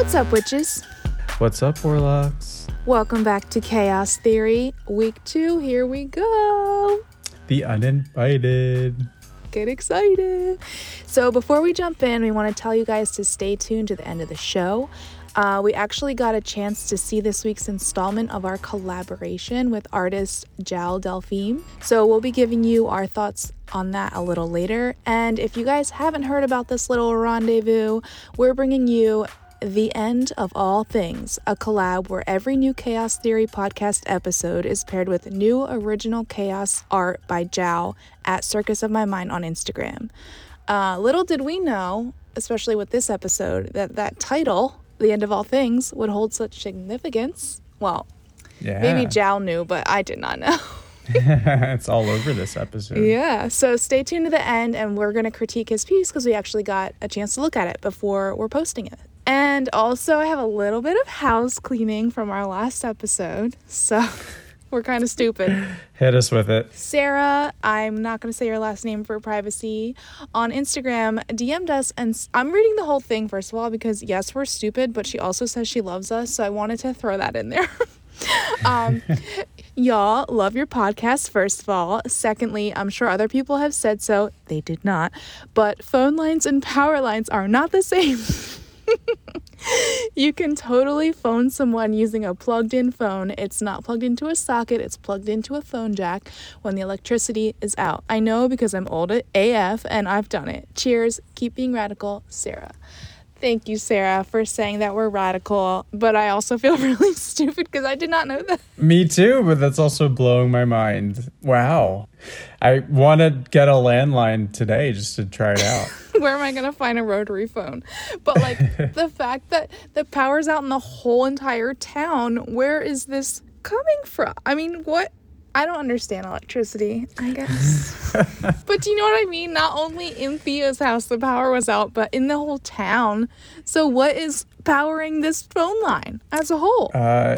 What's up, witches? What's up, warlocks? Welcome back to Chaos Theory. Week 2, here we go. The uninvited. Get excited. So before we jump in, we want to tell you guys to stay tuned to the end of the show. We actually got a chance to see this week's installment of our collaboration with artist Jal Delphine. So we'll be giving you our thoughts on that a little later. And if you guys haven't heard about this little rendezvous, we're bringing you The End of All Things, a collab where every new Chaos Theory podcast episode is paired with new original chaos art by Jal at Circus of My Mind on Instagram. Little did we know, especially with this episode, that title, The End of All Things, would hold such significance. Well, maybe Jal knew, but I did not know. It's all over this episode. Yeah, so stay tuned to the end, and we're going to critique his piece because we actually got a chance to look at it before we're posting it. And also, I have a little bit of house cleaning from our last episode, so we're kind of stupid. Hit us with it. Sarah, I'm not going to say your last name for privacy, on Instagram DM'd us, and I'm reading the whole thing, first of all, because yes, we're stupid, but she also says she loves us, so I wanted to throw that in there. Y'all love your podcast, first of all. Secondly, I'm sure other people have said so. They did not. But phone lines and power lines are not the same. You can totally phone someone using a plugged-in phone. It's not plugged into a socket. It's plugged into a phone jack when the electricity is out. I know because I'm old at AF and I've done it. Cheers. Keep being radical, Sarah. Thank you, Sarah, for saying that we're radical, but I also feel really stupid because I did not know that. Me too, but that's also blowing my mind. Wow. I want to get a landline today just to try it out. Where am I going to find a rotary phone? But, like, the fact that the power's out in the whole entire town, where is this coming from? I mean, what? I don't understand electricity, I guess. But do you know what I mean? Not only in Thea's house the power was out, but in the whole town. So what is powering this phone line as a whole?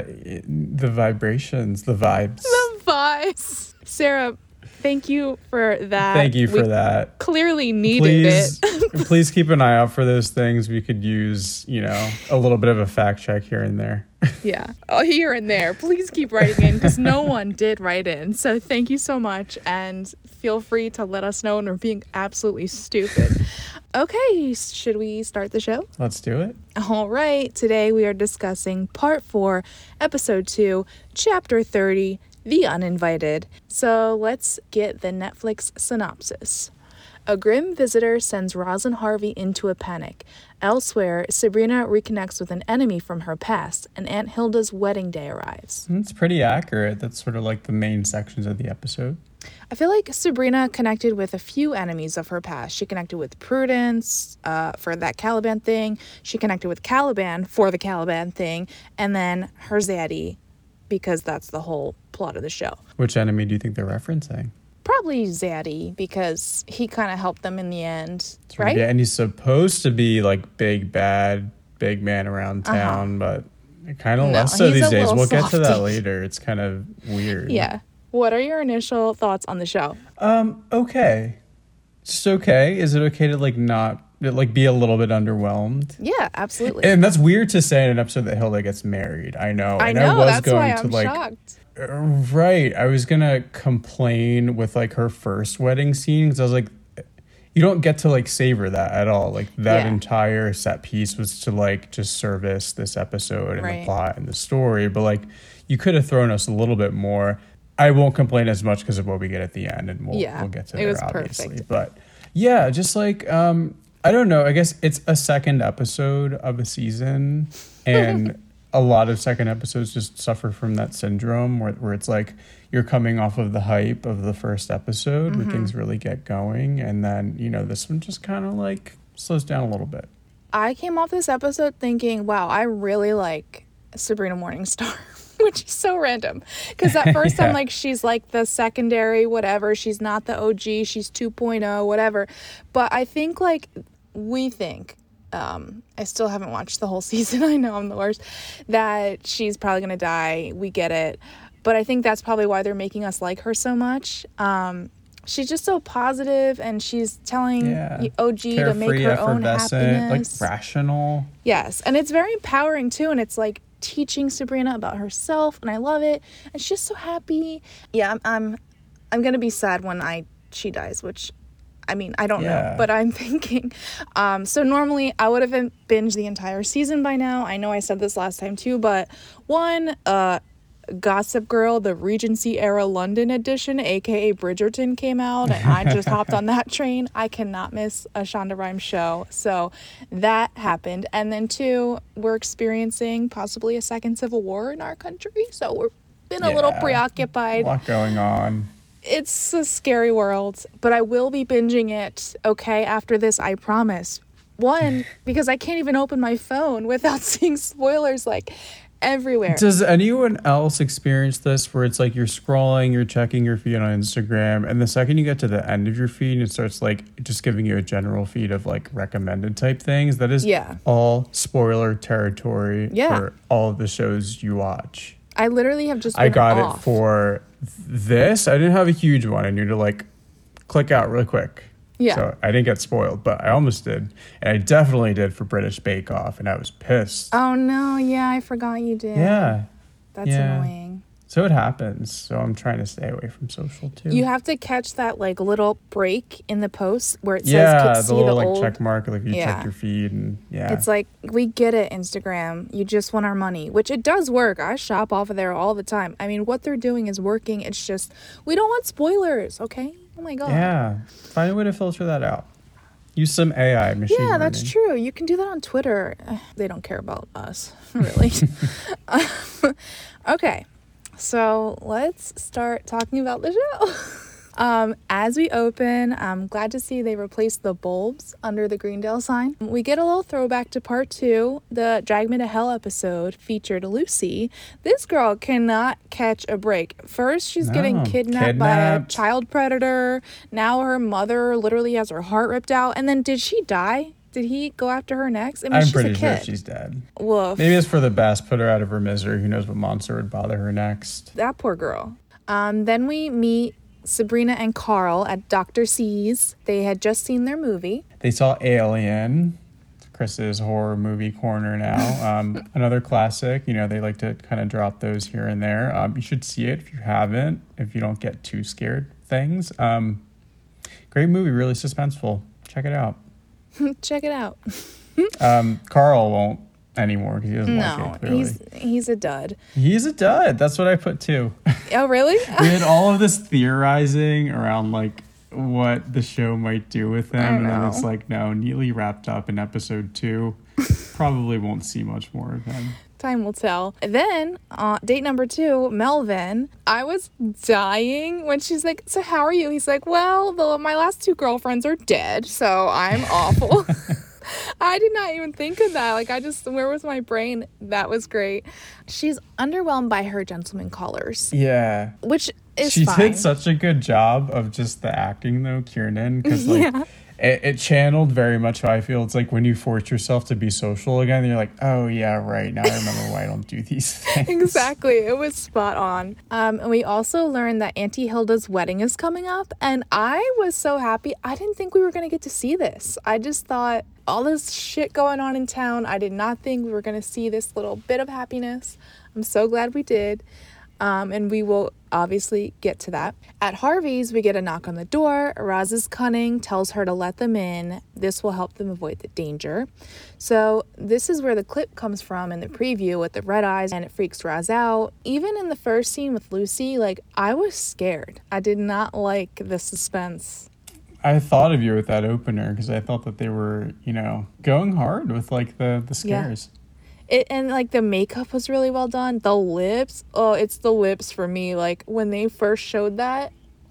The vibrations, the vibes. The vibes. Sarah, thank you for that. Thank you for that. Clearly needed it. Please keep an eye out for those things. We could use, a little bit of a fact check here and there. Yeah, here and there. Please keep writing in because no one did write in. So thank you so much, and feel free to let us know when we're being absolutely stupid. Okay, should we start the show? Let's do it. All right, today we are discussing Part 4, Episode 2, Chapter 30, The Uninvited. So let's get the Netflix synopsis. A grim visitor sends Roz and Harvey into a panic. Elsewhere, Sabrina reconnects with an enemy from her past, and Aunt Hilda's wedding day arrives. It's pretty accurate. That's sort of like the main sections of the episode. I feel like Sabrina connected with a few enemies of her past. She connected with Prudence for that Caliban thing. She connected with Caliban for the Caliban thing. And then her zaddy, because that's the whole plot of the show. Which enemy do you think they're referencing? Probably Zaddy, because he kind of helped them in the end, right? Yeah, and he's supposed to be like big, bad, big man around town, but kind of less so these days. We'll get to that later. It's kind of weird. Yeah. What are your initial thoughts on the show? Okay. Just okay. Is it okay to not be a little bit underwhelmed? Yeah, absolutely. And that's weird to say in an episode that Hilda gets married. I know. I and know. I was That's going why to I'm shocked. Right. I was going to complain with her first wedding scene because I was like, you don't get to savor that at all. That entire set piece was to just service this episode and the plot and the story. But you could have thrown us a little bit more. I won't complain as much because of what we get at the end, and we'll get to there, obviously. Perfect. But yeah, just I don't know. I guess it's a second episode of a season, and a lot of second episodes just suffer from that syndrome where it's you're coming off of the hype of the first episode where things really get going, and then this one just kind of slows down a little bit. I came off this episode thinking, wow, I really like Sabrina Morningstar. Which is so random because at first I'm like, she's the secondary whatever, she's not the OG, she's 2.0 whatever, but I think we think I still haven't watched the whole season, I know I'm the worst, that she's probably gonna die. We get it, but I think that's probably why they're making us like her so much. she's just so positive, and she's telling OG to make Carefree, her own happiness. like rational. Yes, and it's very empowering too, and it's like teaching Sabrina about herself, and I love it. And she's just so happy. Yeah, I'm gonna be sad when she dies, which, I mean, I don't know, but I'm thinking. So normally I would have binged the entire season by now. I know I said this last time too, but Gossip Girl, the Regency era London edition, aka Bridgerton, came out, and I just hopped on that train. I cannot miss a Shonda Rhimes show. So that happened. And then 2, we're experiencing possibly a second civil war in our country. So we're been a little preoccupied. A lot going on. It's a scary world, but I will be binging it, okay, after this, I promise. 1, because I can't even open my phone without seeing spoilers, like, everywhere. Does anyone else experience this where it's like you're scrolling, you're checking your feed on Instagram, and the second you get to the end of your feed, it starts like just giving you a general feed of like recommended type things? That is all spoiler territory for all of the shows you watch. I literally have just I got it for this. I didn't have a huge one. I knew to like click out really quick. Yeah. So I didn't get spoiled, but I almost did. And I definitely did for British Bake Off, and I was pissed. Oh, no. Yeah, I forgot you did. Yeah. That's annoying. So it happens. So I'm trying to stay away from social, too. You have to catch that, like, little break in the post where it says, the little, like, check mark, like, you check your feed, and, It's like, we get it, Instagram. You just want our money, which it does work. I shop off of there all the time. I mean, what they're doing is working. It's just, we don't want spoilers, okay? Oh my God. Yeah. Find a way to filter that out. Use some AI machine learning. That's true. You can do that on Twitter. They don't care about us, really. Okay. So let's start talking about the show. As we open, I'm glad to see they replaced the bulbs under the Greendale sign. We get a little throwback to part 2. The Drag Me to Hell episode featured Lucy. This girl cannot catch a break. First, she's getting kidnapped by a child predator. Now her mother literally has her heart ripped out. And then did she die? Did he go after her next? I mean, I'm pretty sure she's dead. Woof. Maybe it's for the best. Put her out of her misery. Who knows what monster would bother her next. That poor girl. Then we meet Sabrina and Carl at Dr. C's. They had just seen their movie. They saw Alien. Chris's horror movie corner now. Another classic. You know, they like to kind of drop those here and there. You should see it if you haven't, if you don't get too scared things. Great movie, really suspenseful. Check it out. Check it out. Carl won't anymore because he doesn't like it, clearly. He's a dud. He's a dud. That's what I put too. Oh, really? We had all of this theorizing around like what the show might do with him, and then it's like, no, neatly wrapped up in episode 2. Probably won't see much more of him. Time will tell. Then, date number 2, Melvin. I was dying when she's like, so how are you? He's like, well, my last 2 girlfriends are dead, so I'm awful. I did not even think of that. Like, where was my brain? That was great. She's underwhelmed by her gentleman callers. Yeah. Which is fine. She did such a good job of just the acting, though, Kiernan, because, like, it channeled very much how I feel. It's like when you force yourself to be social again, you're like, oh, yeah, right. Now I remember why I don't do these things. Exactly. It was spot on. And we also learned that Auntie Hilda's wedding is coming up. And I was so happy. I didn't think we were going to get to see this. I just thought all this shit going on in town. I did not think we were going to see this little bit of happiness. I'm so glad we did. And we will obviously get to that. At Harvey's, we get a knock on the door. Roz is cunning, tells her to let them in. This will help them avoid the danger. So this is where the clip comes from in the preview with the red eyes, and it freaks Roz out. Even in the first scene with Lucy, like, I was scared. I did not like the suspense. I thought of you with that opener because I thought that they were, going hard with like the scares. And like the makeup was really well done. The lips, it's the lips for me. Like when they first showed that,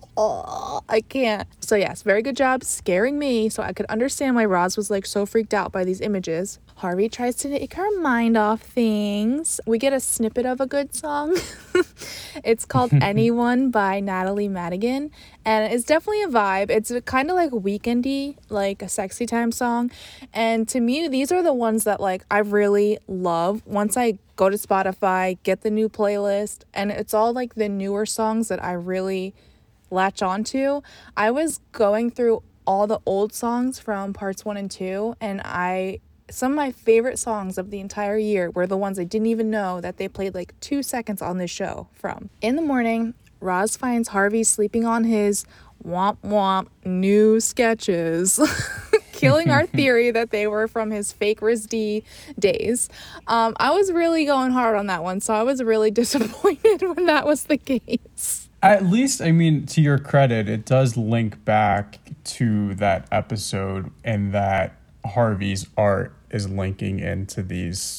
I can't. So yes, very good job scaring me so I could understand why Roz was like so freaked out by these images. Harvey tries to take her mind off things. We get a snippet of a good song. It's called Anyone by Natalie Madigan. And it's definitely a vibe. It's kind of like weekendy, like a sexy time song. And to me, these are the ones that like I really love. Once I go to Spotify, get the new playlist, and it's all like the newer songs that I really latch onto. I was going through all the old songs from parts 1 and 2, and some of my favorite songs of the entire year were the ones I didn't even know that they played like 2 seconds on this show from. In the morning, Roz finds Harvey sleeping on his womp womp new sketches, killing our theory that they were from his fake RISD days. I was really going hard on that one, so I was really disappointed when that was the case. At least, I mean, to your credit, it does link back to that episode, and that Harvey's art is linking into these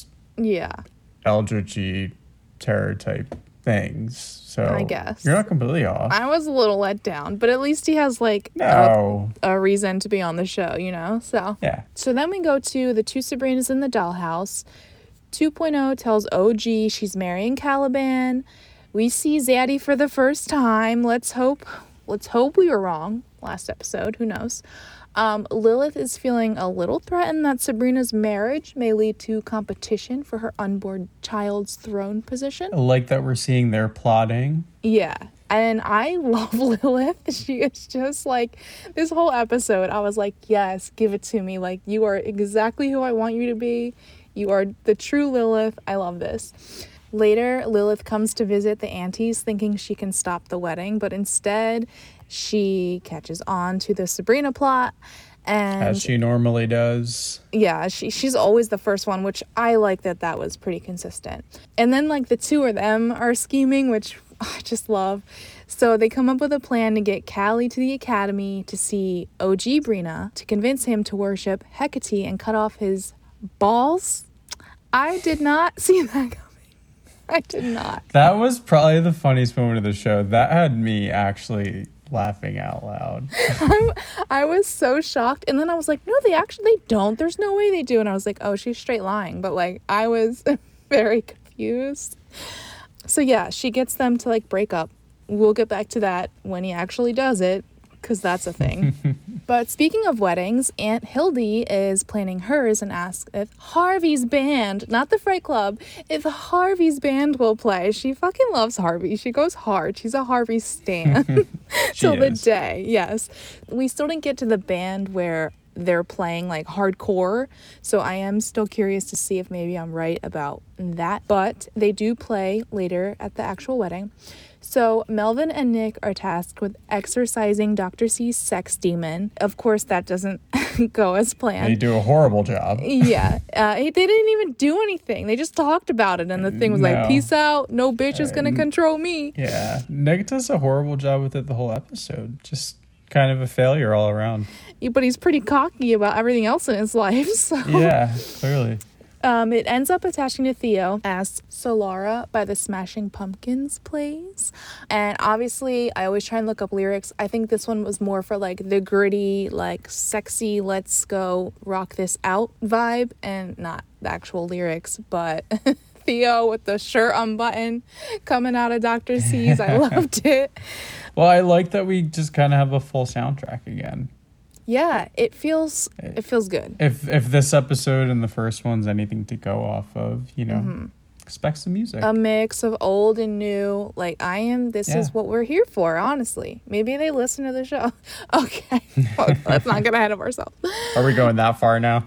Eldritchy terror type things. So I guess you're not completely off. I was a little let down, but at least he has like a reason to be on the show, you know? So yeah. So then we go to the two Sabrinas in the dollhouse. 2.0 tells OG she's marrying Caliban. We see Zaddy for the first time. Let's hope we were wrong last episode. Who knows? Lilith is feeling a little threatened that Sabrina's marriage may lead to competition for her unborn child's throne position. Like that we're seeing their plotting. Yeah. And I love Lilith. She is just like, this whole episode, I was like, yes, give it to me. Like, you are exactly who I want you to be. You are the true Lilith. I love this. Later, Lilith comes to visit the aunties thinking she can stop the wedding, but instead she catches on to the Sabrina plot. And as she normally does. Yeah, she's always the first one, which I like that was pretty consistent. And then like the two of them are scheming, which I just love. So they come up with a plan to get Callie to the academy to see OG Brina to convince him to worship Hecate and cut off his balls. I did not see that coming. I did not. That was probably the funniest moment of the show. That had me actually laughing out loud. I was so shocked. And then I was like, no, they don't. There's no way they do. And I was like, oh, she's straight lying. But like, I was very confused. So yeah, she gets them to like break up. We'll get back to that when he actually does it, because that's a thing. But speaking of weddings, Aunt Hildy is planning hers and asks if Harvey's band, not the Fright Club, if Harvey's band will play. She fucking loves Harvey. She goes hard. She's a Harvey stan. Till the day, yes. We still didn't get to the band where they're playing like hardcore, so I am still curious to see if maybe I'm right about that. But they do play later at the actual wedding. So Melvin and Nick are tasked with exorcising Dr. C's sex demon. Of course, that doesn't go as planned. They do a horrible job. Yeah. They didn't even do anything. They just talked about it, and the thing was like, peace out. No bitch is going to control me. Yeah. Nick does a horrible job with it the whole episode. Just kind of a failure all around. Yeah, but he's pretty cocky about everything else in his life. So. Yeah, clearly. It ends up attaching to Theo as Solara by the Smashing Pumpkins plays. And obviously, I always try and look up lyrics. I think this one was more for like the gritty, like sexy, let's go rock this out vibe, and not the actual lyrics. But Theo with the shirt unbuttoned coming out of Dr. C's, I loved it. Well, I like that we just kind of have a full soundtrack again. Yeah, it feels good. If this episode and the first one's anything to go off of, you know, expect some music. A mix of old and new. Like, this is what we're here for, honestly. Maybe they listen to the show. Okay. Well, let's not get ahead of ourselves. Are we going that far now?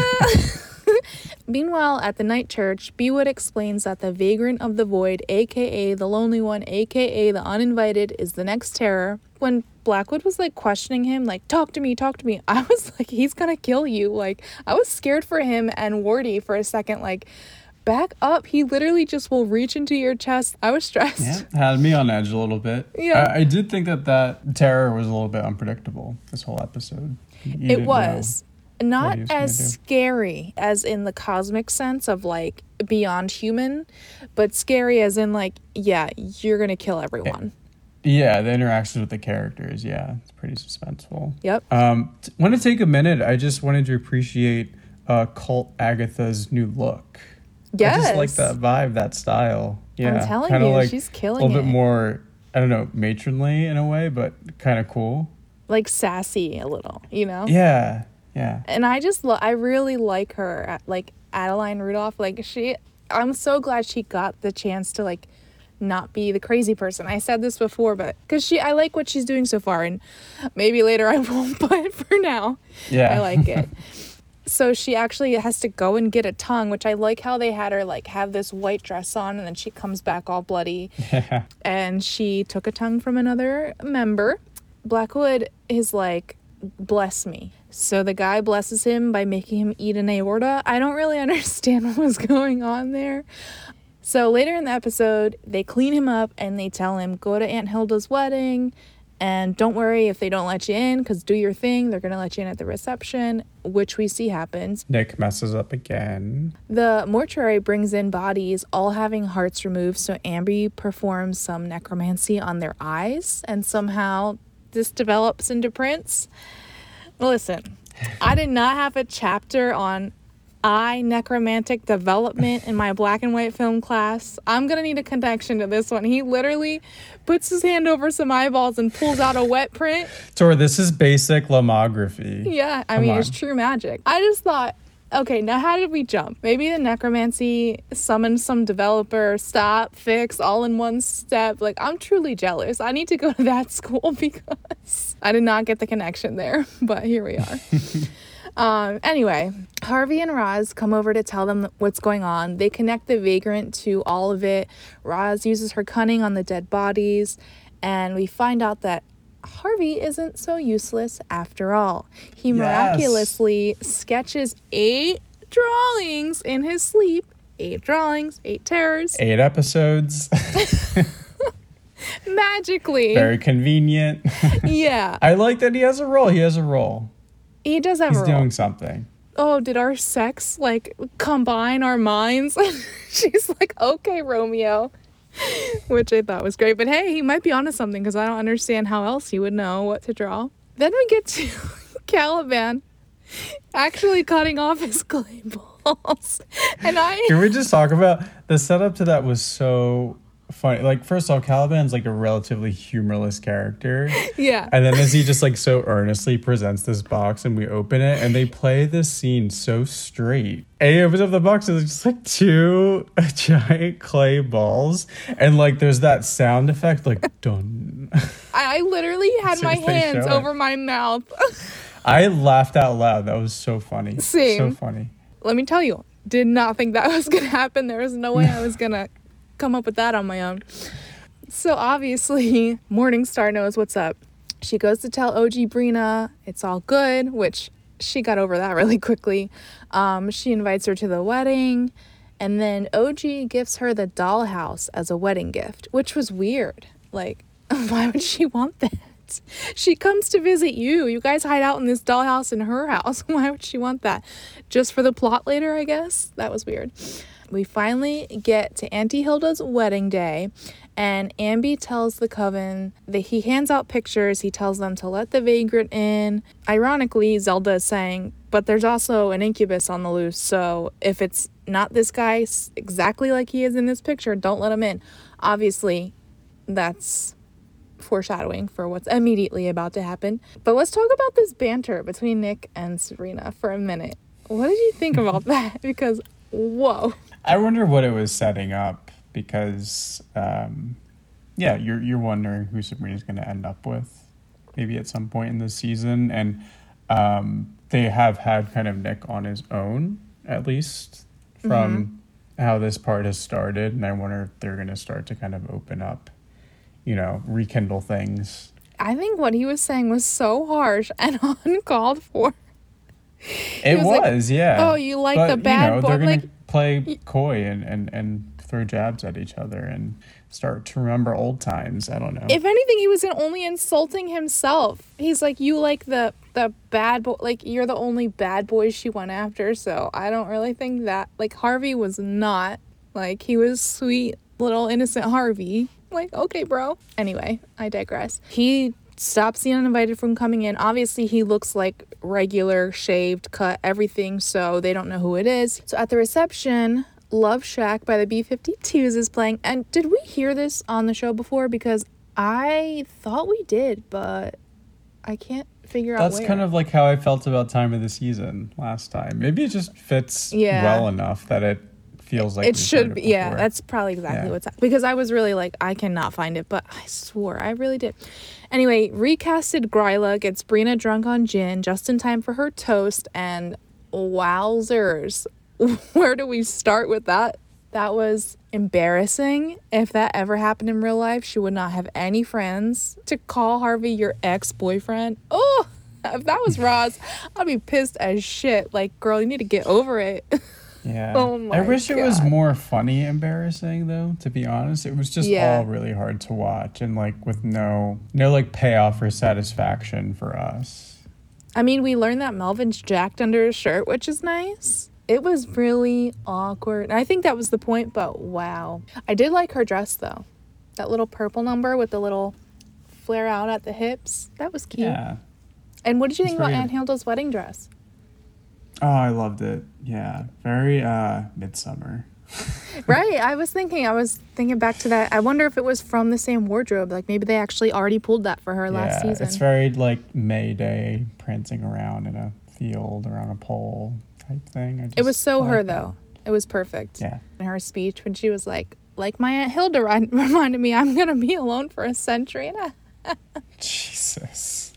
Meanwhile, at the night church, Bewood explains that the Vagrant of the Void, a.k.a. the Lonely One, a.k.a. the Uninvited, is the next terror. When Blackwood was, like, questioning him, like, talk to me, I was like, he's gonna kill you. Like, I was scared for him and Wardy for a second, like, back up. He literally just will reach into your chest. I was stressed. Yeah, had me on edge a little bit. Yeah. I did think that terror was a little bit unpredictable this whole episode. It was. Not as scary as in the cosmic sense of like beyond human, but scary as in like, yeah, you're gonna kill everyone. Yeah, the interactions with the characters, yeah, it's pretty suspenseful. Yep. Want to take a minute? I just wanted to appreciate Cult Agatha's new look. Yes. I just like that vibe, that style. Yeah, I'm telling kinda you, like she's killing it. A little bit more, I don't know, matronly in a way, but kind of cool. Like sassy a little, you know? Yeah. Yeah. And I really like her, like Adeline Rudolph. Like I'm so glad she got the chance to like not be the crazy person. I said this before, but because I like what she's doing so far, and maybe later I won't, but for now, I like it. So she actually has to go and get a tongue, which I like how they had her like have this white dress on, and then she comes back all bloody. And she took a tongue from another member. Blackwood is like, bless me. So the guy blesses him by making him eat an aorta. I don't really understand what was going on there. So later in the episode, they clean him up and they tell him, go to Aunt Hilda's wedding. And don't worry if they don't let you in, because do your thing. They're going to let you in at the reception, which we see happens. Nick messes up again. The mortuary brings in bodies, all having hearts removed. So Amby performs some necromancy on their eyes. And somehow this develops into Prince. Listen, I did not have a chapter on eye necromantic development in my black and white film class. I'm gonna need a connection to this one. He literally puts his hand over some eyeballs and pulls out a wet print. Tor, this is basic lemography. Yeah, I mean, it's true magic. I just thought, okay, now how did we jump? Maybe the necromancy summoned some developer, stop, fix, all in one step. Like, I'm truly jealous. I need to go to that school because I did not get the connection there, but here we are. Anyway, Harvey and Roz come over to tell them what's going on. They connect the vagrant to all of it. Roz uses her cunning on the dead bodies, and we find out that Harvey isn't so useless after all. He miraculously sketches 8 drawings in his sleep. 8 drawings, 8 terrors. 8 episodes. Magically. Very convenient. Yeah. I like that he has a role. He has a role. He does have a role. He's doing something. Oh, did our sex, like, combine our minds? She's like, okay, Romeo. Which I thought was great. But hey, he might be onto something because I don't understand how else he would know what to draw. Then we get to Caliban actually cutting off his clay balls. And Can we just talk about the setup to that was so funny. Like, first off, Caliban's like a relatively humorless character. Yeah. And then as he just like so earnestly presents this box and we open it and they play this scene so straight. And he opens up the box and it's just like 2 giant clay balls. And like there's that sound effect like dun. I literally had my hands over my mouth. I laughed out loud. That was so funny. Same. So funny. Let me tell you, did not think that was going to happen. There was no way I was going to come up with that on my own. So obviously Morningstar knows what's up. She goes to tell OG Brina it's all good, which she got over that really quickly. She invites her to the wedding, and then OG gives her the dollhouse as a wedding gift, which was weird. Like, why would she want that? She comes to visit you. You guys hide out in this dollhouse in her house. Why would she want that? Just for the plot later, I guess? That was weird. We finally get to Auntie Hilda's wedding day, and Amby tells the coven that he hands out pictures. He tells them to let the vagrant in. Ironically, Zelda is saying, but there's also an incubus on the loose, so if it's not this guy exactly like he is in this picture, don't let him in. Obviously, that's foreshadowing for what's immediately about to happen. But let's talk about this banter between Nick and Sabrina for a minute. What did you think about that? Because, whoa. I wonder what it was setting up because, you're wondering who Sabrina's going to end up with maybe at some point in this season. And they have had kind of Nick on his own, at least, from how this part has started. And I wonder if they're going to start to kind of open up, rekindle things. I think what he was saying was so harsh and uncalled for. It was, yeah. Oh, you like the bad boy. They're going to play coy and throw jabs at each other and start to remember old times. I don't know. If anything, he was only insulting himself. He's like, you like the bad boy, like you're the only bad boy she went after. So I don't really think that, like, Harvey was not, like, he was sweet little innocent Harvey. Like, okay, bro. Anyway, I digress. He stops the uninvited from coming in. Obviously, he looks like regular, shaved, cut, everything, so they don't know who it is. So at the reception, Love Shack by the B-52s is playing. And did we hear this on the show before? Because I thought we did, but I can't figure out where. That's kind of like how I felt about Time of the Season last time. Maybe it just fits well enough that it feels like it should be. Yeah, before. that's probably exactly what's happening. Because I was really like, I cannot find it, but I swore I really did. Anyway, recasted Gryla gets Brina drunk on gin just in time for her toast, and wowzers, where do we start with that? That was embarrassing. If that ever happened in real life, she would not have any friends. To call Harvey your ex-boyfriend, oh, if that was Roz, I'd be pissed as shit. Like, girl, you need to get over it. Yeah. Oh my I wish God. it was more funny embarrassing though, to be honest. It was just all really hard to watch and like with no like payoff or satisfaction for us. I mean, we learned that Melvin's jacked under his shirt, which is nice. It was really awkward. And I think that was the point, but wow. I did like her dress though. That little purple number with the little flare out at the hips. That was cute. Yeah. And what did you think about Anne Hilda's wedding dress? Oh, I loved it. Yeah. Very Midsummer. Right. I was thinking back to that. I wonder if it was from the same wardrobe. Like maybe they actually already pulled that for her last season. It's very like May Day prancing around in a field around a pole type thing. It was so her though. It was perfect. Yeah. In her speech when she was like my Aunt Hilda reminded me I'm going to be alone for a century. And Jesus.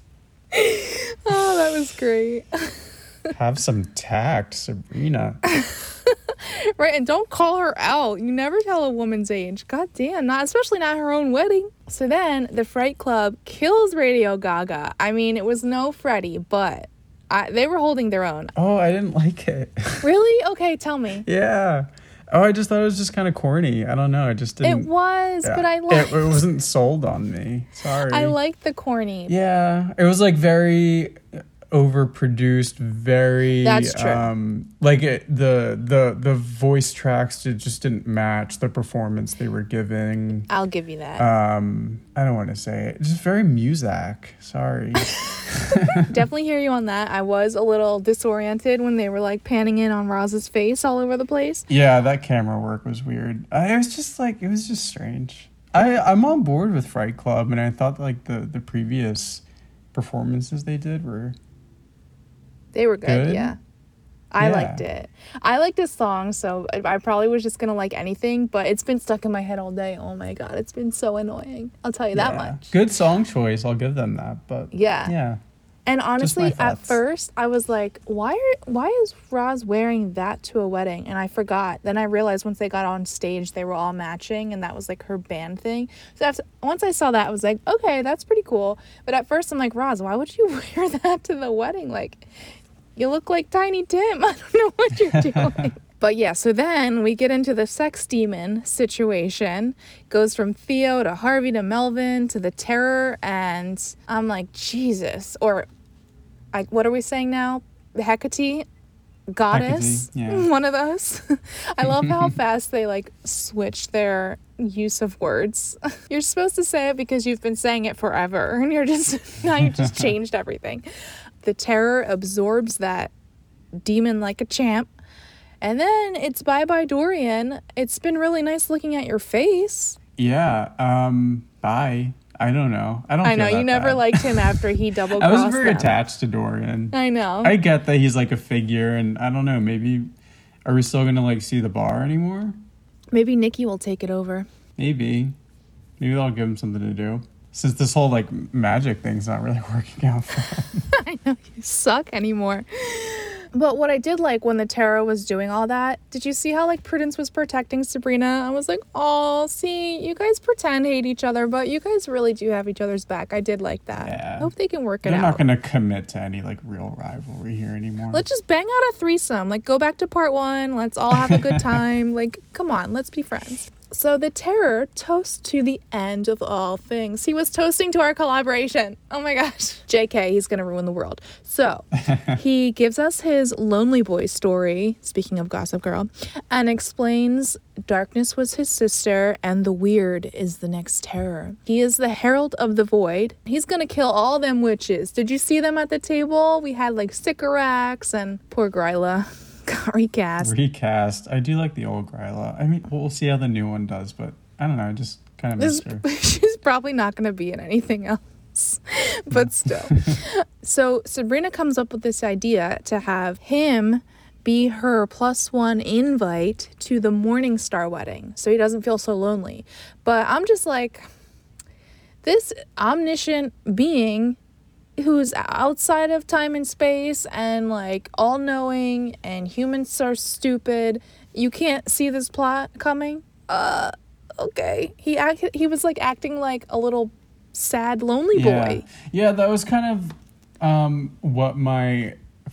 Oh, that was great. Have some tact, Sabrina. Right, and don't call her out. You never tell a woman's age. God damn, especially not her own wedding. So then the Fright Club kills Radio Gaga. I mean, it was no Freddie, but they were holding their own. Oh, I didn't like it. Really? Okay, tell me. Yeah. Oh, I just thought it was just kind of corny. I don't know. I just didn't. It was, but I liked it. It wasn't sold on me. Sorry. I liked the corny. Yeah. It was like very overproduced, very That's true. Like the voice tracks just didn't match the performance they were giving. I'll give you that. I don't want to say it. Just very Muzak. Sorry. Definitely hear you on that. I was a little disoriented when they were like panning in on Roz's face all over the place. Yeah, that camera work was weird. It was just strange. I'm on board with Fright Club, and I thought like the previous performances they did were good. Yeah. I liked it. I liked this song, so I probably was just gonna like anything, but it's been stuck in my head all day. Oh my God, it's been so annoying. I'll tell you that much. Good song choice, I'll give them that. But yeah. And honestly, at first, I was like, why is Roz wearing that to a wedding? And I forgot. Then I realized once they got on stage, they were all matching, and that was like her band thing. So once I saw that, I was like, okay, that's pretty cool. But at first, I'm like, Roz, why would you wear that to the wedding? Like, you look like Tiny Tim. I don't know what you're doing. But yeah, so then we get into the sex demon situation. Goes from Theo to Harvey to Melvin to the Terror, and I'm like, Jesus. Or, what are we saying now? The Hecate? Goddess? Hecate, yeah. One of those. I love how fast they like switch their use of words. You're supposed to say it because you've been saying it forever, and you just changed everything. The Terror absorbs that demon like a champ. And then it's bye-bye Dorian. It's been really nice looking at your face. Yeah. Bye. I don't know. I know you never liked him after he double crossed. I was very attached to Dorian. I know. I get that he's like a figure, and I don't know. Maybe are we still gonna like see the bar anymore? Maybe Nikki will take it over. Maybe they'll give him something to do. Since this whole like magic thing's not really working out for him. I know, you suck anymore. But what I did like when the Terror was doing all that, did you see how like Prudence was protecting Sabrina? I was like, oh, see, you guys pretend hate each other, but you guys really do have each other's back. I did like that. Yeah. I hope they can work it out. They're not going to commit to any like real rivalry here anymore. Let's just bang out a threesome. Like, go back to part 1. Let's all have a good time. Like, come on, let's be friends. So the Terror toasts to the end of all things. He was toasting to our collaboration. Oh my gosh. JK, he's going to ruin the world. So he gives us his Lonely Boy story, speaking of Gossip Girl, and explains darkness was his sister and the weird is the next terror. He is the herald of the void. He's going to kill all them witches. Did you see them at the table? We had like Sycorax and poor Gryla. Recast. I do like the old Gryla. I mean, we'll see how the new one does, but I don't know. I just kind of miss her. She's probably not going to be in anything else, but still. So Sabrina comes up with this idea to have him be her +1 invite to the Morningstar wedding so he doesn't feel so lonely. But I'm just like, this omniscient being who's outside of time and space and like all-knowing, and humans are stupid, you can't see this plot coming? Okay. He was like acting like a little sad lonely boy. Yeah, that was kind of what my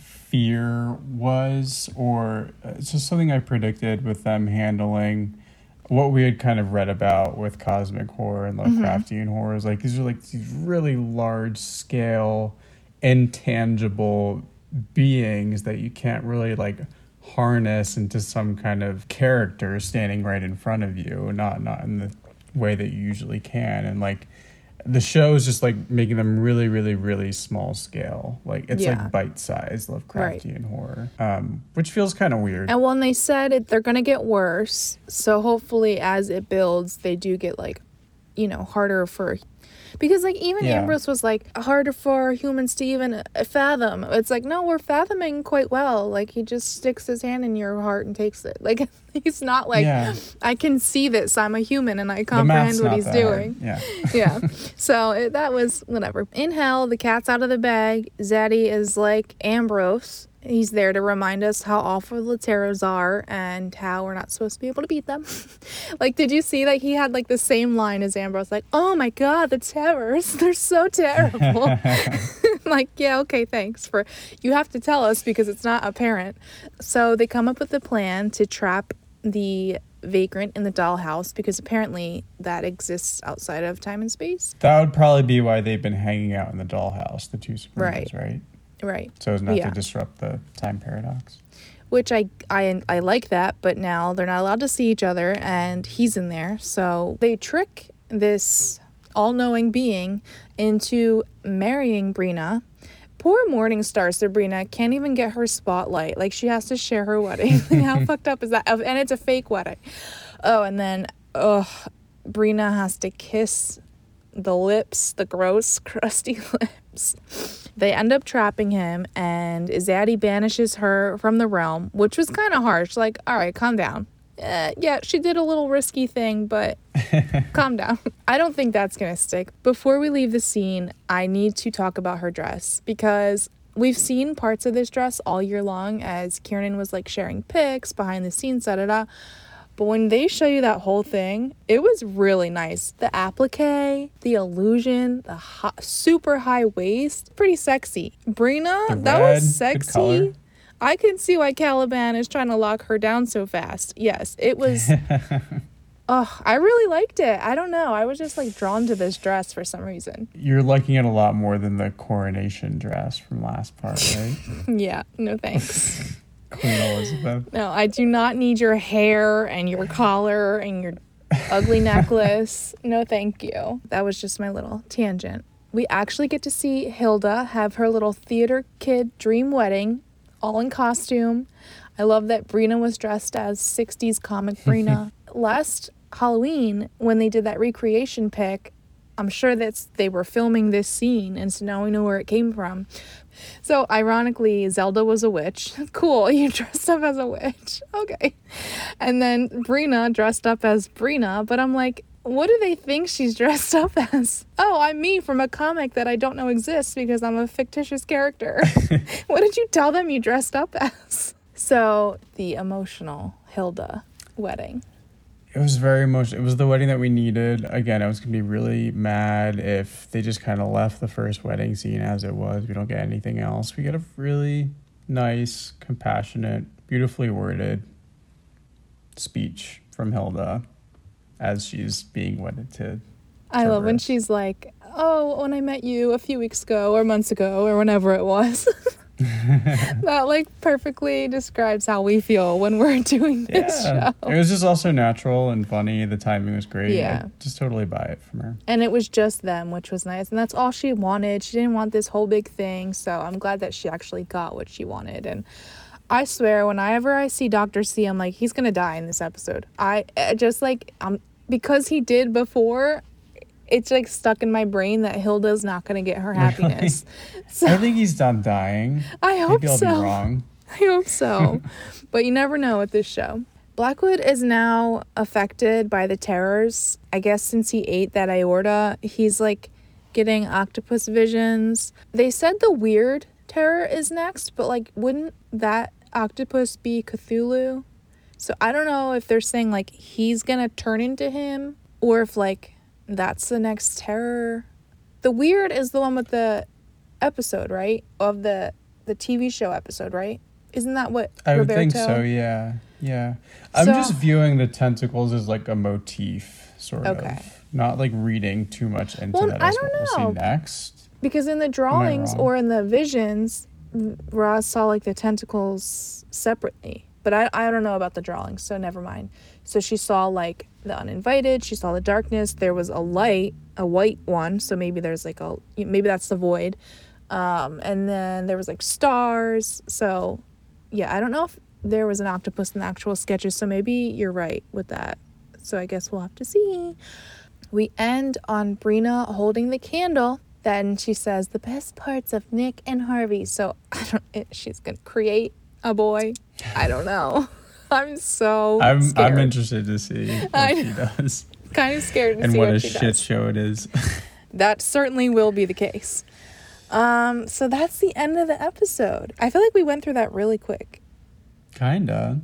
fear was, or it's just something I predicted with them handling what we had kind of read about with cosmic horror and Lovecraftian horrors. Like, these are like these really large scale, intangible beings that you can't really like harness into some kind of character standing right in front of you, not in the way that you usually can. And like, the show is just like making them really, really, really small scale. Like, it's like bite-sized Lovecraftian horror, which feels kind of weird. And when they said they're going to get worse, so hopefully as it builds, they do get like, harder for... Because like even Ambrose was like, harder for humans to even fathom. It's like, no, we're fathoming quite well. Like, he just sticks his hand in your heart and takes it. Like, he's not like, I can see this. I'm a human and I comprehend what he's doing. Yeah. So that was whatever. In hell, the cat's out of the bag. Zaddy is like Ambrose. He's there to remind us how awful the Terrors are and how we're not supposed to be able to beat them. Like, did you see that he had like the same line as Ambrose? Like, oh my God, the Terrors, they're so terrible. Like, yeah, okay, thanks for, you have to tell us because it's not apparent. So they come up with a plan to trap the vagrant in the dollhouse because apparently that exists outside of time and space. That would probably be why they've been hanging out in the dollhouse, the two Supremes, right? Right. So as not to disrupt the time paradox. Which I like that, but now they're not allowed to see each other and he's in there. So they trick this all-knowing being into marrying Brina. Poor Morningstar Sabrina can't even get her spotlight. Like, she has to share her wedding. How fucked up is that? And it's a fake wedding. Oh, and then Brina has to kiss the lips, the gross, crusty lips. They end up trapping him, and Zaddy banishes her from the realm, which was kind of harsh. Like, all right, calm down. Yeah, she did a little risky thing, but calm down. I don't think that's going to stick. Before we leave the scene, I need to talk about her dress, because we've seen parts of this dress all year long as Kiernan was like sharing pics, behind the scenes, da-da-da. But when they show you that whole thing, it was really nice. The applique, the illusion, the super high waist, pretty sexy. Brina, that was sexy. I can see why Caliban is trying to lock her down so fast. Yes, it was... I really liked it. I don't know. I was just like drawn to this dress for some reason. You're liking it a lot more than the coronation dress from last part, right? Yeah, no thanks. Queen Elizabeth. No, I do not need your hair and your collar and your ugly necklace. No, thank you. That was just my little tangent. We actually get to see Hilda have her little theater kid dream wedding, all in costume. I love that Brina was dressed as 60s comic Brina. Last Halloween, when they did that recreation pic, I'm sure that they were filming this scene, and so now we know where it came from. So, ironically, Zelda was a witch. Cool, you dressed up as a witch. Okay. And then Brina dressed up as Brina, but I'm like, what do they think she's dressed up as? Oh, I'm me from a comic that I don't know exists because I'm a fictitious character. What did you tell them you dressed up as? So, the emotional Hilda wedding. It was very emotional. It was the wedding that we needed. Again, I was going to be really mad if they just kind of left the first wedding scene as it was. We don't get anything else. We get a really nice, compassionate, beautifully worded speech from Hilda as she's being wedded to I love when she's like, oh, when I met you a few weeks ago or months ago or whenever it was. That like perfectly describes how we feel when we're doing this show. It was just also natural and funny. The timing was great. Yeah. I just totally buy it from her. And it was just them, which was nice. And that's all she wanted. She didn't want this whole big thing. So I'm glad that she actually got what she wanted. And I swear, whenever I see Dr. C, I'm like, he's going to die in this episode. I just like, because he did before, it's like stuck in my brain that Hilda's not going to get her happiness. So, I think he's done dying. I hope Maybe I'll so. be wrong. I hope so. But you never know with this show. Blackwood is now affected by the terrors. I guess since he ate that aorta, he's like getting octopus visions. They said the weird terror is next, but like, wouldn't that octopus be Cthulhu? So I don't know if they're saying like he's gonna turn into him or if like that's the next terror. The weird is the one with the episode, right? Of the TV show episode, right? Isn't that what I would Roberto? think so, yeah. Yeah. I'm just viewing the tentacles as like a motif, sort of. Not like reading too much into that as what we'll see next. Because in the drawings or in the visions, Roz saw like the tentacles separately. But I don't know about the drawings, so never mind. So she saw like the uninvited, she saw the darkness, there was a light, a white one, so maybe there's like maybe that's the void. And then there was like stars. So yeah, I don't know if there was an octopus in the actual sketches, so maybe you're right with that. So I guess we'll have to see. We end on Brina holding the candle. Then she says the best parts of Nick and Harvey. So she's gonna create a boy. I don't know. I'm scared. I'm interested to see what she does. Kind of scared to and see what what a she shit does. show it is. That certainly will be the case. So that's the end of the episode. I feel like we went through that really quick. Kinda.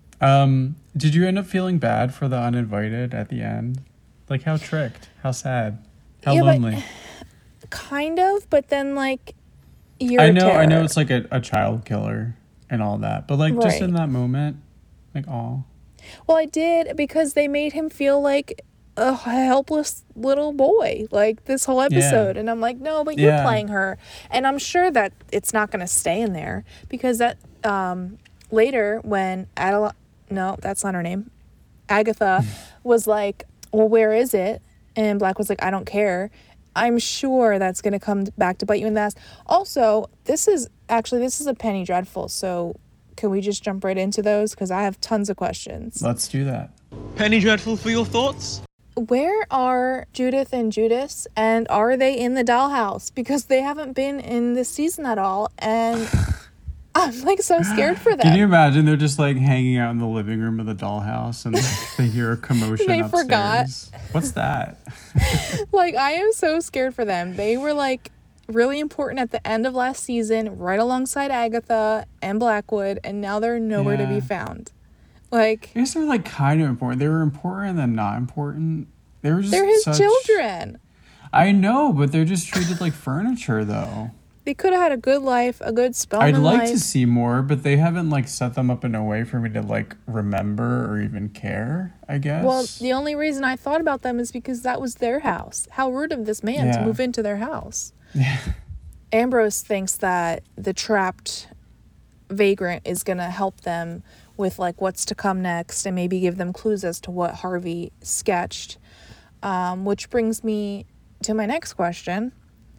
Did you end up feeling bad for the uninvited at the end? Like, how tricked? How sad? How lonely? Kind of, but then like I know it's like a child killer and all that, but like just in that moment, like, aw. Well, I did because they made him feel like a helpless little boy like this whole episode, and I'm like, no, but you're playing her, and I'm sure that it's not going to stay in there because that later when no, that's not her name, Agatha was like, well, where is it? And Black was like, I don't care. I'm sure that's going to come back to bite you in the ass. Also, this is a Penny Dreadful, so can we just jump right into those? Because I have tons of questions. Let's do that. Penny Dreadful for your thoughts? Where are Judith and Judas, and are they in the dollhouse? Because they haven't been in this season at all, and I'm like so scared for them. Can you imagine they're just like hanging out in the living room of the dollhouse and they hear a commotion They upstairs? forgot. What's that? Like, I am so scared for them. They were like really important at the end of last season, right alongside Agatha and Blackwood, and now they're nowhere to be found. Like, I guess they're like kind of important. They were important and then not important. They were just they're his children. I know, but they're just treated like furniture, though. They could have had a good life, a good Spellman I'd like life. to see more, but they haven't like set them up in a way for me to like remember or even care, I guess. Well, the only reason I thought about them is because that was their house. How rude of this man to move into their house. Yeah. Ambrose thinks that the trapped vagrant is going to help them with like what's to come next and maybe give them clues as to what Harvey sketched. Which brings me to my next question.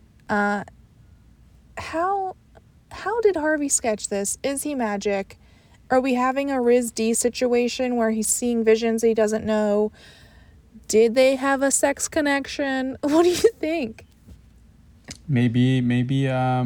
How did Harvey sketch this? Is he magic? Are we having a Riz D situation where he's seeing visions he doesn't know? Did they have a sex connection? What do you think? Maybe you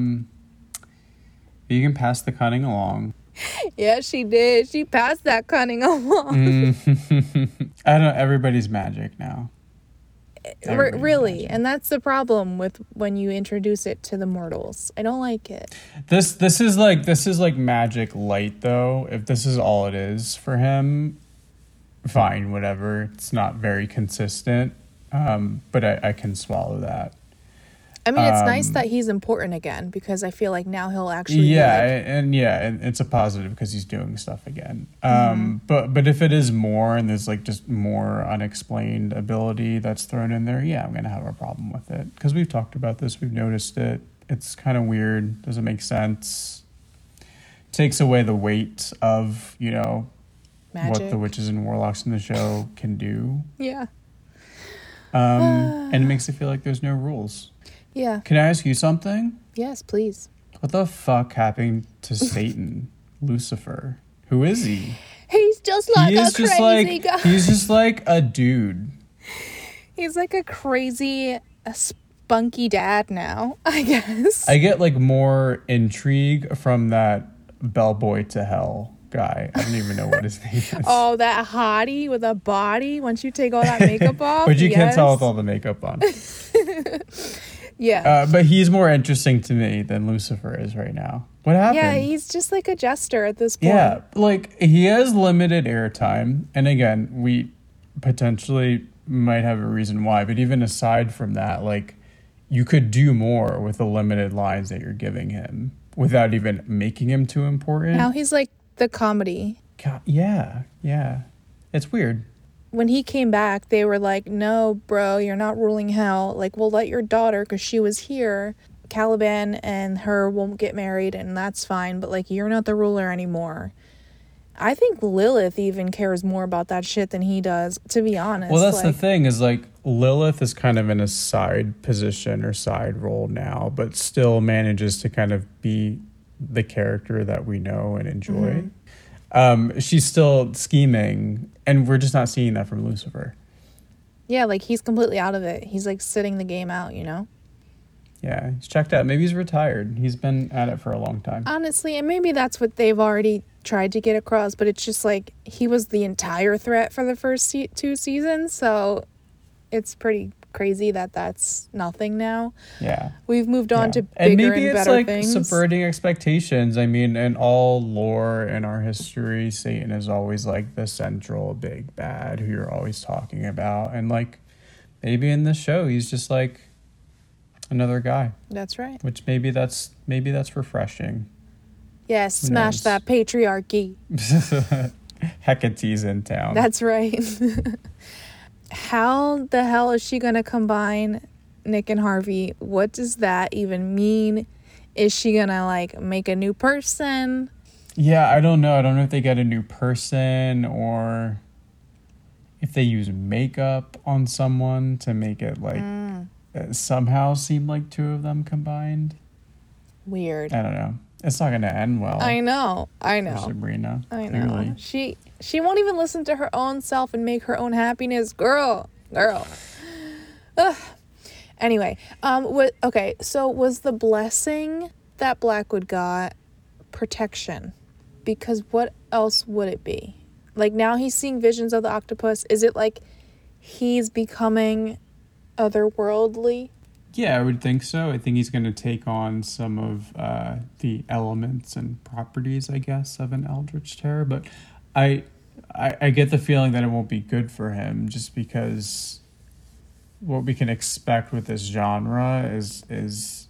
can pass the cunning along. Yeah, she did. She passed that cunning along. I don't know. Everybody's magic now. Really, magic. And that's the problem with when you introduce it to the mortals. I don't like it. This is like magic light, though. If this is all it is for him, fine, whatever. It's not very consistent, but I can swallow that. I mean, it's nice that he's important again because I feel like now he'll actually and it's a positive because he's doing stuff again. But if it is more and there's like just more unexplained ability that's thrown in there, I'm gonna have a problem with it because we've talked about this, we've noticed it. It's kind of weird, doesn't make sense. Takes away the weight of magic. What the witches and warlocks in the show can do. Yeah. And it makes it feel like there's no rules. Yeah. Can I ask you something? Yes, please. What the fuck happened to Satan, Lucifer? Who is he? He's just like a crazy guy. He's just like a dude. He's like a crazy, spunky dad now, I guess. I get like more intrigue from that bellboy to hell guy. I don't even know what his name is. Oh, that hottie with a body. Once you take all that makeup off, but you can't tell with all the makeup on. Yeah. But he's more interesting to me than Lucifer is right now. What happened? Yeah, he's just like a jester at this point. Yeah, like he has limited airtime, and again, we potentially might have a reason why. But even aside from that, like you could do more with the limited lines that you're giving him without even making him too important. Now he's like the comedy. God, yeah, it's weird. When he came back, they were like, no, bro, you're not ruling hell. Like, we'll let your daughter, because she was here, Caliban and her won't get married, and that's fine. But, like, you're not the ruler anymore. I think Lilith even cares more about that shit than he does, to be honest. Well, that's the thing is, like, Lilith is kind of in a side position or side role now, but still manages to kind of be the character that we know and enjoy. She's still scheming, and we're just not seeing that from Lucifer. Yeah, like he's completely out of it. He's like sitting the game out, you know? Yeah, he's checked out. Maybe he's retired. He's been at it for a long time. Honestly, and maybe that's what they've already tried to get across, but it's just like he was the entire threat for the first 2 seasons, so it's pretty crazy that that's nothing now. Yeah. We've moved on to bigger and maybe it's better like things. subverting expectations. I mean, in all lore in our history, Satan is always like the central big bad who you're always talking about. And like maybe in this show he's just like another guy. That's right. Which maybe that's refreshing. Yeah, smash that patriarchy. Hecate's in town. That's right. How the hell is she gonna combine Nick and Harvey? What does that even mean? Is she gonna like make a new person? Yeah, I don't know. I don't know if they get a new person or if they use makeup on someone to make it like somehow seem like two of them combined. Weird. I don't know. It's not going to end well. I know. For Sabrina. I know. Clearly. She won't even listen to her own self and make her own happiness. Girl. Ugh. Anyway, so was the blessing that Blackwood got protection? Because what else would it be? Like now he's seeing visions of the octopus. Is it like he's becoming otherworldly? Yeah, I would think so. I think he's going to take on some of the elements and properties, I guess, of an Eldritch Terror. But I get the feeling that it won't be good for him just because what we can expect with this genre is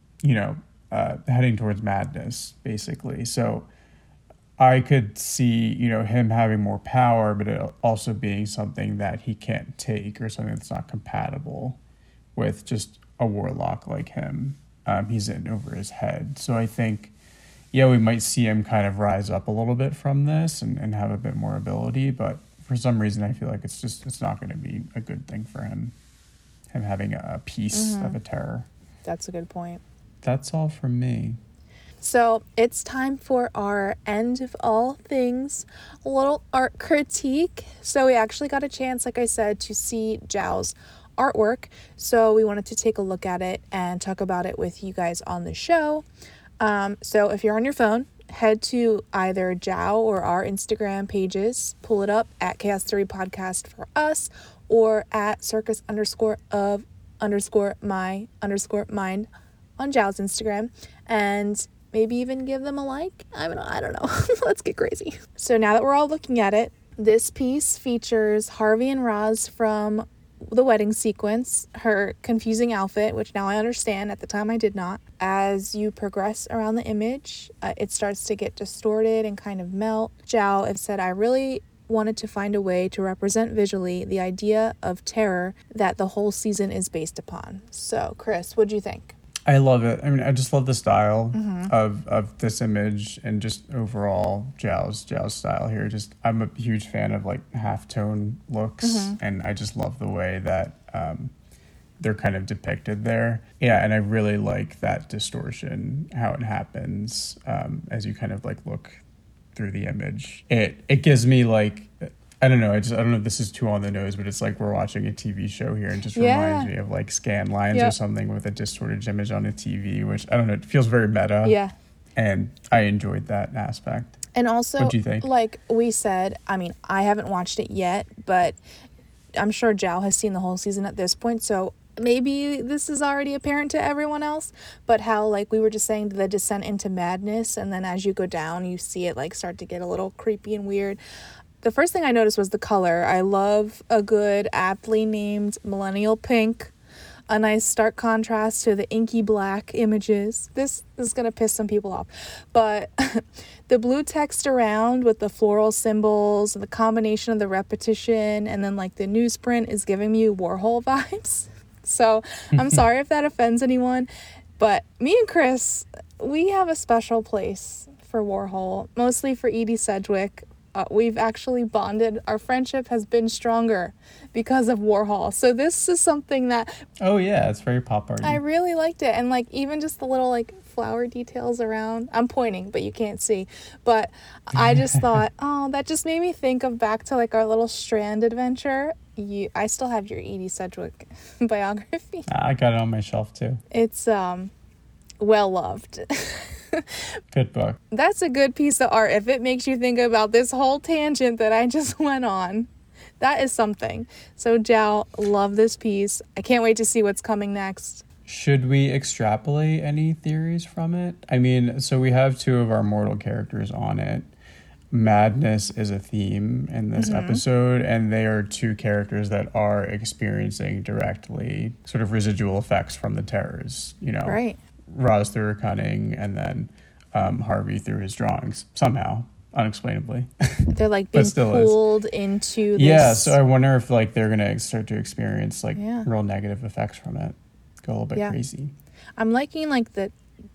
heading towards madness, basically. So I could see, him having more power, but it also being something that he can't take or something that's not compatible with just a warlock like him. He's in over his head. So I think, we might see him kind of rise up a little bit from this and have a bit more ability. But for some reason, I feel like it's not going to be a good thing for him having a piece of a terror. That's a good point. That's all from me. So it's time for our end of all things, a little art critique. So we actually got a chance, like I said, to see Zhao's artwork. So we wanted to take a look at it and talk about it with you guys on the show. So if you're on your phone, head to either Zhao or our Instagram pages, pull it up at Chaos Theory Podcast for us, or at circus_of_my_mind on Zhao's Instagram, and maybe even give them a like. I don't know. Let's get crazy. So now that we're all looking at it, this piece features Harvey and Roz from the wedding sequence, her confusing outfit, which now I understand. At the time I did not. As you progress around the image, it starts to get distorted and kind of melt. Zhao have said, I really wanted to find a way to represent visually the idea of terror that the whole season is based upon. So, Chris, what'd you think? I love it. I mean, I just love the style of this image and just overall Zhao's style here. Just I'm a huge fan of like halftone looks, and I just love the way that they're kind of depicted there. Yeah, and I really like that distortion, how it happens as you kind of like look through the image. It gives me like, I don't know. I don't know if this is too on the nose, but it's like we're watching a TV show here, and just reminds me of like scan lines or something with a distorted image on a TV, which I don't know. It feels very meta. Yeah. and I enjoyed that aspect. And also, What'd you think? like we said, I mean, I haven't watched it yet, but I'm sure Zhao has seen the whole season at this point, so maybe this is already apparent to everyone else, but how, like we were just saying, the descent into madness, and then as you go down, you see it like start to get a little creepy and weird. The first thing I noticed was the color. I love a good, aptly named millennial pink. A nice stark contrast to the inky black images. This is going to piss some people off. But the blue text around with the floral symbols, the combination of the repetition, and then like the newsprint is giving me Warhol vibes. So I'm sorry if that offends anyone. But me and Chris, we have a special place for Warhol, mostly for Edie Sedgwick. We've actually bonded. Our friendship has been stronger because of Warhol. So this is something that... Oh, yeah. It's very pop art. I really liked it. And, like, even just the little, like, flower details around. I'm pointing, but you can't see. But I just thought, oh, that just made me think of back to, like, our little Strand adventure. I still have your Edie Sedgwick biography. I got it on my shelf, too. It's, well loved. Good book. That's a good piece of art if it makes you think about this whole tangent that I just went on. That is something. So, Zhao, love this piece. I can't wait to see what's coming next. Should we extrapolate any theories from it? I mean, so we have two of our mortal characters on it. Madness is a theme in this episode, and they are two characters that are experiencing directly sort of residual effects from the terrors, you know. Right. Roz through her cunning, and then Harvey through his drawings, somehow, unexplainably. They're like being pulled into this. Yeah, so I wonder if like they're gonna start to experience like real negative effects from it. Go a little bit crazy. I'm liking like the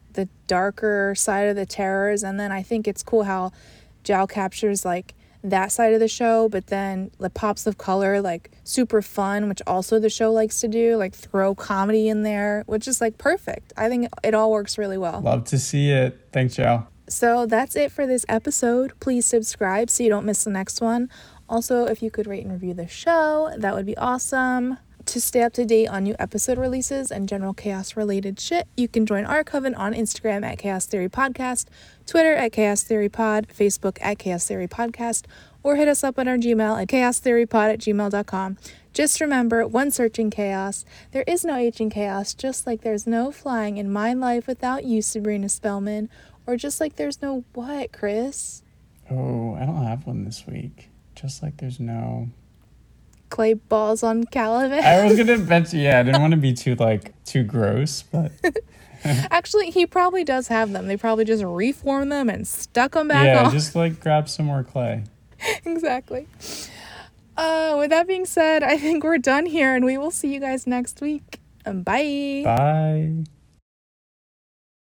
darker side of the terrors, and then I think it's cool how Zhao captures like that side of the show, but then the pops of color, like super fun, which also the show likes to do, like throw comedy in there, which is like perfect. I think it all works really well. Love to see it. Thanks, Zhao. So that's it for this episode. Please subscribe so you don't miss the next one. Also, if you could rate and review the show, that would be awesome. To stay up to date on new episode releases and general chaos related shit, you can join our coven on Instagram at Chaos Theory Podcast, Twitter at Chaos Theory Pod, Facebook at Chaos Theory Podcast, or hit us up on our Gmail at chaostheorypod@gmail.com. Just remember, when searching chaos, there is no H in chaos, just like there's no flying in my life without you, Sabrina Spellman, or just like there's no what, Chris? Oh, I don't have one this week. Just like there's no... Clay balls on Caliban. I was gonna mention, I didn't want to be too gross, but actually, he probably does have them. They probably just reformed them and stuck them back on. Yeah, just like grab some more clay. Exactly. With that being said, I think we're done here, and we will see you guys next week. Bye. Bye.